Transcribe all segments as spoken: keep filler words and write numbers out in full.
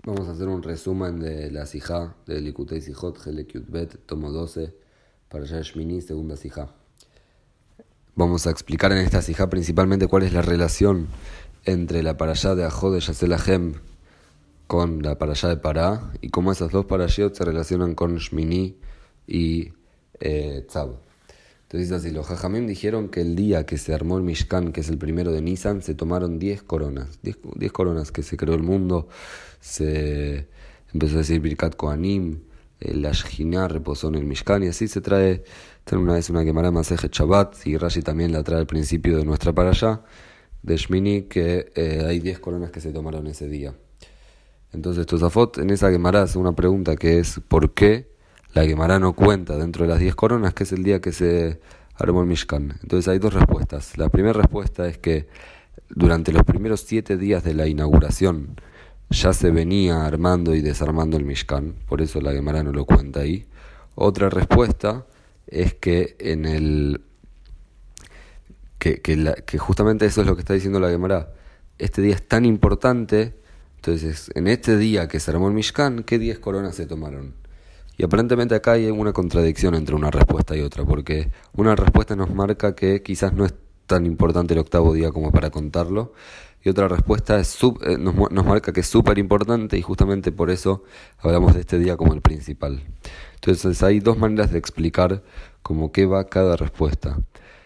Vamos a hacer un resumen de la Sijá de Likutei Sijot, Helek Yudbet, tomo doce, Parashá Shmini, segunda Sijá. Vamos a explicar en esta Sijá principalmente cuál es la relación entre la Parashá de Ajodesh Aselahem con la Parashá de Pará y cómo esas dos Parashiot se relacionan con Shmini y eh, Tzav. Entonces así, los Jajamim dijeron que el día que se armó el Mishkan, que es el primero de Nisan, se tomaron diez coronas, diez coronas que se creó el mundo, se empezó a decir Birkat Kohanim, la Shejina reposó en el Mishkan, y así se trae, trae una vez una Gemara Masejet Shabbat, y Rashi también la trae al principio de nuestra parashá, de Shmini, que eh, hay diez coronas que se tomaron ese día. Entonces Tosafot en esa Gemara hace una pregunta que es ¿por qué la Gemara no cuenta dentro de las diez coronas que es el día que se armó el Mishkan? Entonces hay dos respuestas. La primera respuesta es que durante los primeros siete días de la inauguración ya se venía armando y desarmando el Mishkan, por eso la Gemara no lo cuenta ahí. Otra respuesta es que en el que, que, la, que justamente eso es lo que está diciendo la Gemara. Este día es tan importante, entonces en este día que se armó el Mishkan, ¿qué diez coronas se tomaron? Y aparentemente acá hay una contradicción entre una respuesta y otra, porque una respuesta nos marca que quizás no es tan importante el octavo día como para contarlo, y otra respuesta es sub, eh, nos, nos marca que es súper importante, y justamente por eso hablamos de este día como el principal. Entonces hay dos maneras de explicar cómo qué va cada respuesta.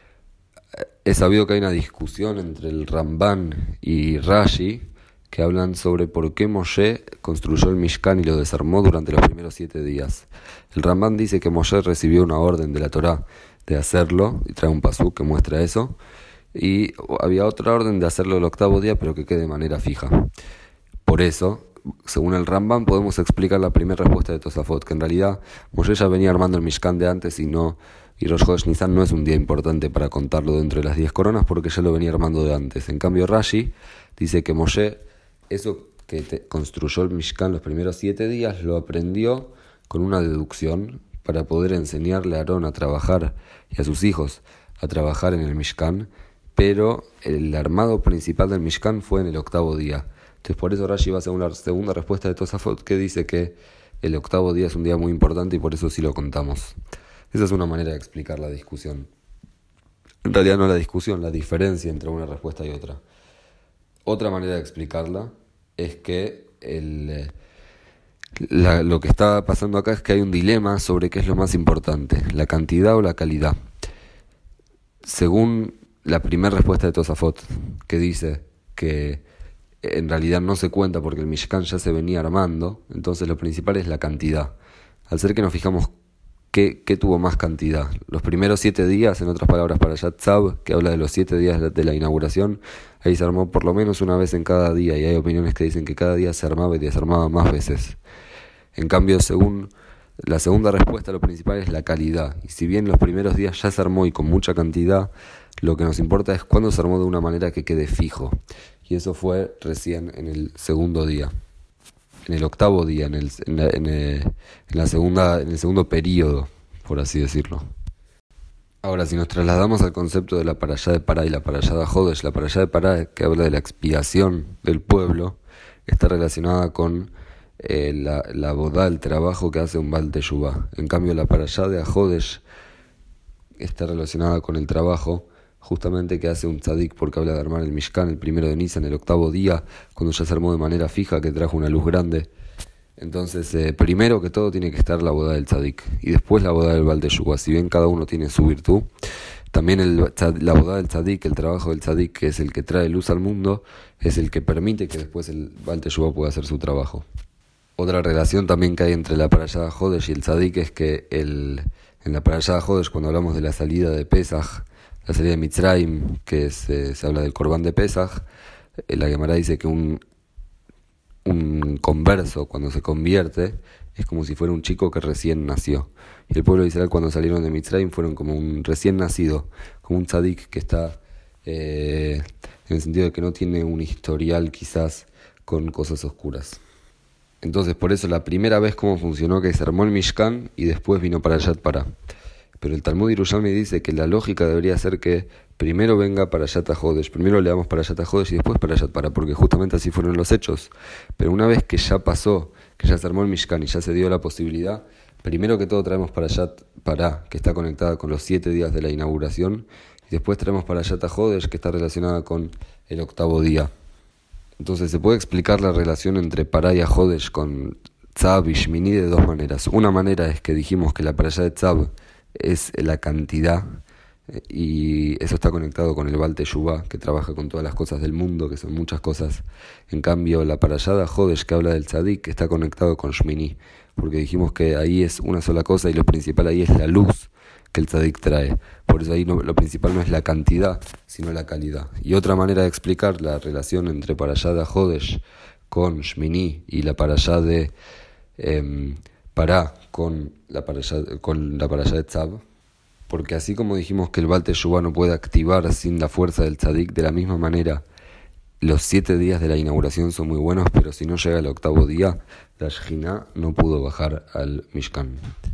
Es sabido que hay una discusión entre el Ramban y Rashi, que hablan sobre por qué Moshe construyó el Mishkan y lo desarmó durante los primeros siete días. El Ramban dice que Moshe recibió una orden de la Torá de hacerlo, y trae un pasuk que muestra eso, y había otra orden de hacerlo el octavo día, pero que quede de manera fija. Por eso, según el Ramban, podemos explicar la primera respuesta de Tosafot, que en realidad Moshe ya venía armando el Mishkan de antes y no... Y Rosh Chodesh Nisan no es un día importante para contarlo dentro de las diez coronas porque ya lo venía armando de antes. En cambio, Rashi dice que Moshe, eso que te construyó el Mishkan los primeros siete días, lo aprendió con una deducción para poder enseñarle a Aarón a trabajar y a sus hijos a trabajar en el Mishkan, pero el armado principal del Mishkan fue en el octavo día. Entonces por eso Rashi va a hacer una segunda respuesta de Tosafot que dice que el octavo día es un día muy importante y por eso sí lo contamos. Esa es una manera de explicar la discusión. En realidad no la discusión, la diferencia entre una respuesta y otra. Otra manera de explicarla es que el, la, lo que está pasando acá es que hay un dilema sobre qué es lo más importante, la cantidad o la calidad. Según la primera respuesta de Tosafot, que dice que en realidad no se cuenta porque el Mishkan ya se venía armando, entonces lo principal es la cantidad. Al ser que nos fijamos ¿Qué, ¿Qué tuvo más cantidad? Los primeros siete días, en otras palabras, para Tzav, que habla de los siete días de la inauguración, ahí se armó por lo menos una vez en cada día, y hay opiniones que dicen que cada día se armaba y desarmaba más veces. En cambio, según la segunda respuesta, lo principal es la calidad. Y si bien los primeros días ya se armó y con mucha cantidad, lo que nos importa es cuándo se armó de una manera que quede fijo. Y eso fue recién en el segundo día. En el octavo día, en el, en, la, en, el, en la segunda, en el segundo periodo, por así decirlo. Ahora, si nos trasladamos al concepto de la parashá de Pará y la parashá de Ajodesh, la parashá de Pará, que habla de la expiación del pueblo, está relacionada con eh, la, la bodá, el trabajo que hace un Baal Teshuvá. En cambio, la parashá de Ajodesh está relacionada con el trabajo justamente que hace un tzadik, porque habla de armar el Mishkan el primero de Nisan, el octavo día, cuando ya se armó de manera fija, que trajo una luz grande. Entonces, eh, primero que todo tiene que estar la boda del tzadik, y después la boda del Baal Teshuvá. Si bien cada uno tiene su virtud, también el, la boda del tzadik, el trabajo del tzadik, que es el que trae luz al mundo, es el que permite que después el Baal Teshuvá pueda hacer su trabajo. Otra relación también que hay entre la parashá de Jodesh y el tzadik es que el, en la parashá de Jodesh, cuando hablamos de la salida de Pesaj, la salida de Mitzrayim, que es, eh, se habla del Corbán de Pesaj, eh, la Gemara dice que un, un converso, cuando se convierte, es como si fuera un chico que recién nació. Y el pueblo de Israel, cuando salieron de Mitzrayim, fueron como un recién nacido, como un tzadik que está, eh, en el sentido de que no tiene un historial quizás con cosas oscuras. Entonces, por eso la primera vez cómo funcionó, que se armó el Mishkan y después vino para Parashat Pará. Pero el Talmud Yerushalmi dice que la lógica debería ser que primero venga Parashat HaJodesh, primero leamos Parashat HaJodesh y después Parashat Pará, porque justamente así fueron los hechos. Pero una vez que ya pasó, que ya se armó el Mishkan y ya se dio la posibilidad, primero que todo traemos Parashat Pará, que está conectada con los siete días de la inauguración, y después traemos Parashat HaJodesh, que está relacionada con el octavo día. Entonces se puede explicar la relación entre Pará y HaJodesh con Tzav y Shmini de dos maneras. Una manera es que dijimos que la Parashat de Tzav es la cantidad, y eso está conectado con el Baal Teshuvah, que trabaja con todas las cosas del mundo, que son muchas cosas. En cambio, la Parashat de HaJodesh, que habla del Tzadik, está conectado con Shmini, porque dijimos que ahí es una sola cosa y lo principal ahí es la luz que el Tzadik trae. Por eso ahí no, lo principal no es la cantidad, sino la calidad. Y otra manera de explicar la relación entre Parashat de HaJodesh con Shmini y la Parashat de eh, Pará con la Parashat, con la Parashat de Tzav, porque así como dijimos que el Baal Teshuvah no puede activar sin la fuerza del Tzadik, de la misma manera los siete días de la inauguración son muy buenos, pero si no llega el octavo día, la Shejinah no pudo bajar al Mishkan.